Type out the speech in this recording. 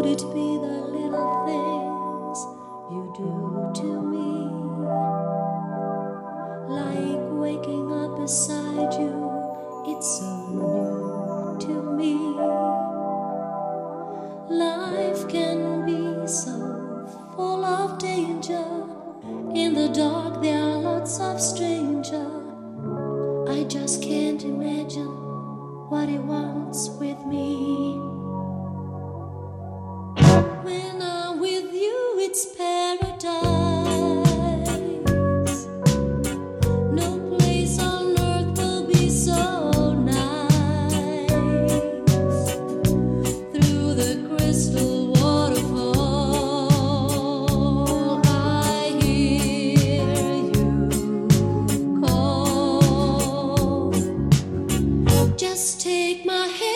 Could it be the little things you do to me? Like waking up beside you, it's so new to me. Life can be so full of danger. In the dark there are lots of strangers. I just can't imagine what he wants with me. When I'm with you, it's paradise. No place on earth will be so nice. Through the crystal waterfall, I hear you call. Just take my hand.